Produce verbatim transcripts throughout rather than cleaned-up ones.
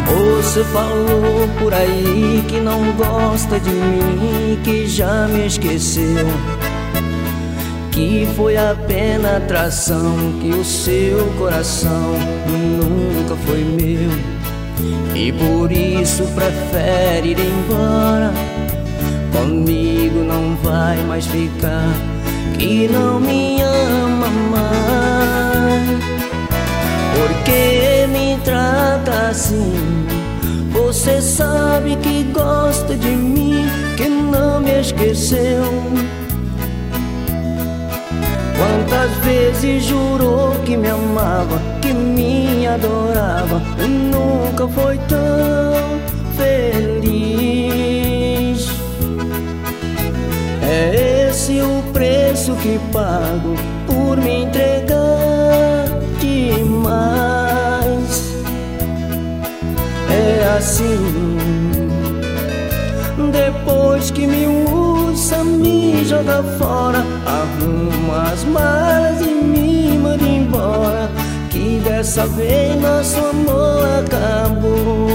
Você falou por aí que não gosta de mim, que já me esqueceu, que foi apenas atração, que o seu coração nunca foi meu, e por isso prefere ir embora. Comigo não vai mais ficar, que não me ama mais. Por que me trata assim? Você sabe que gosta de mim, que não me esqueceu. Quantas vezes jurou que me amava, que me adorava, e nunca foi tão feliz. É esse o preço que pago por me entregar demais. É assim, depois que me usa, me joga fora, arruma as malas e me manda embora, que dessa vez nosso amor acabou.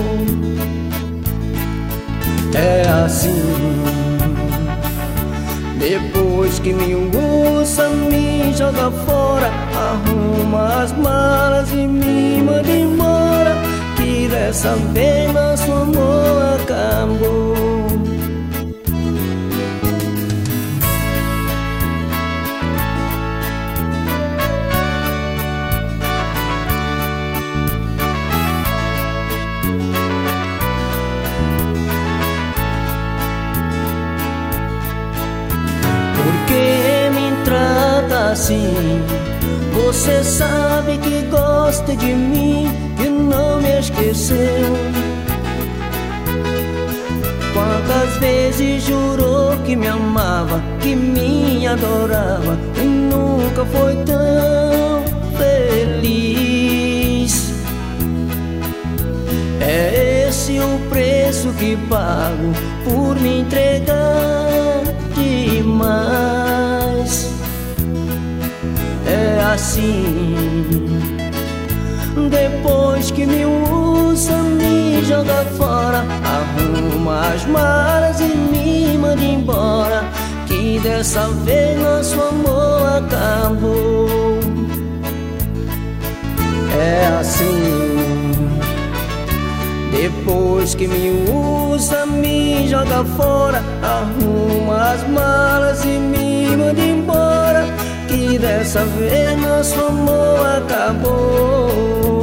É assim, depois que me usa, me joga fora, arruma as malas e me manda embora, que dessa vez nosso amor acabou. Por que me trata assim? Você sabe que gosta de mim, que não me esqueceu. Quantas vezes jurou que me amava, que me adorava, e nunca foi tão feliz. É esse o preço que pago por me entregar demais. É assim, depois que me usa, me joga fora, arruma as malas e me manda embora, que dessa vez nosso amor acabou. É assim, depois que me usa, me joga fora, arruma as malas e me manda embora, que dessa vez nosso amor acabou.